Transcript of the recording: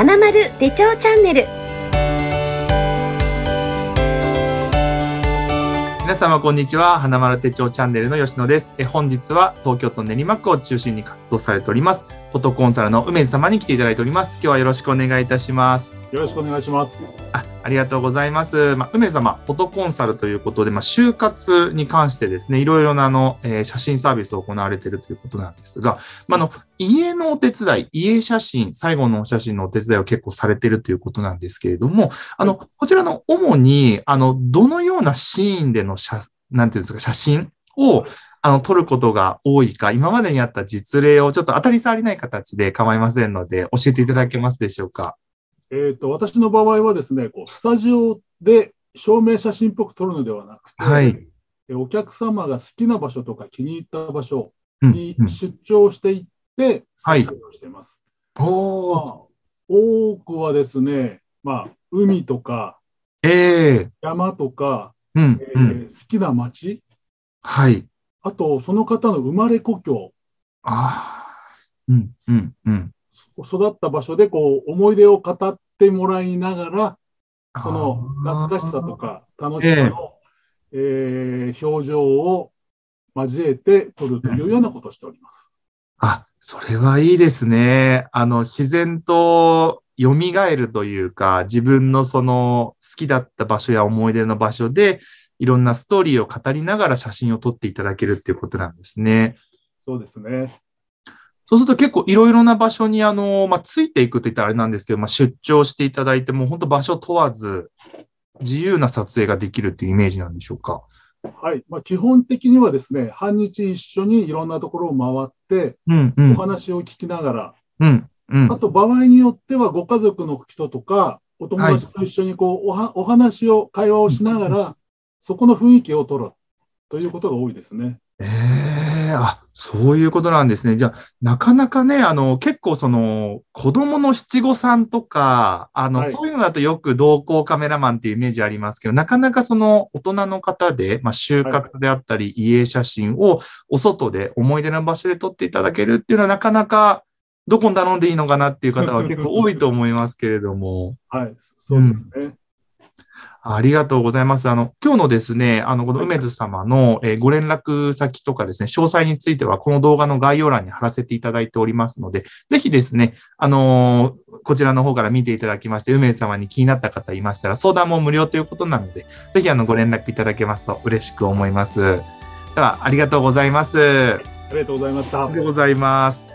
花丸手帳チャンネル。 皆様こんにちは。花丸手帳チャンネルの吉野です。本日は東京都練馬区を中心に活動されておりますフォトコンサルの梅津様に来ていただいております。今日はよろしくお願いいたします。 よろしくお願いします。 ありがとうございます。梅津様、フォトコンサルということで、就活に関してですね、いろいろな写真サービスを行われているということなんですが、家のお手伝い、家写真、最後のお写真のお手伝いを結構されているということなんですけれども、こちらの主に、どのようなシーンでのなんていうんですか、写真を撮ることが多いか、今までにあった実例をちょっと当たり障りない形で構いませんので、教えていただけますでしょうか。 私の場合はですね、スタジオで照明写真っぽく撮るのではなくて、はい、お客様が好きな場所とか気に入った場所に出張していって撮影をしています。多くはですね、海とか、山とか、好きな街、 はい、 あとその方の生まれ故郷、育った場所で思い出を語ってもらいながら、その懐かしさとか楽しさの、表情を交えて撮るというようなことをしております。 それはいいですね。自然と蘇るというか、自分のその好きだった場所や思い出の場所でいろんなストーリーを語りながら写真を撮っていただけるっていうことなんですね。 そうですね。 そうすると結構いろいろな場所についていくといったらあれなんですけど、出張していただいても本当場所問わず自由な撮影ができるっていうイメージなんでしょうか。 はい。基本的にはですね、半日一緒にいろんなところを回って、お話を聞きながら、あと場合によってはご家族の人とか、お友達と一緒にお話を、会話をしながら、そこの雰囲気を撮るということが多いですね。 そういうことなんですね。じゃあ、なかなかね、結構子供の七五三とか、そういうのだとよく同行カメラマンっていうイメージありますけど、なかなか大人の方で、就活であったり、家写真をお外で思い出の場所で撮っていただけるっていうのは、なかなかどこに頼んでいいのかなっていう方は結構多いと思いますけれども。 はい、そうですね。 ありがとうございます。今日のですね、この梅津様のご連絡先とかですね、詳細についてはこの動画の概要欄に貼らせていただいておりますので、ぜひですね、こちらの方から見ていただきまして、梅津様に気になった方いましたら、相談も無料ということなので、ぜひご連絡いただけますと嬉しく思います。では、ありがとうございます。 ありがとうございました。 ありがとうございます。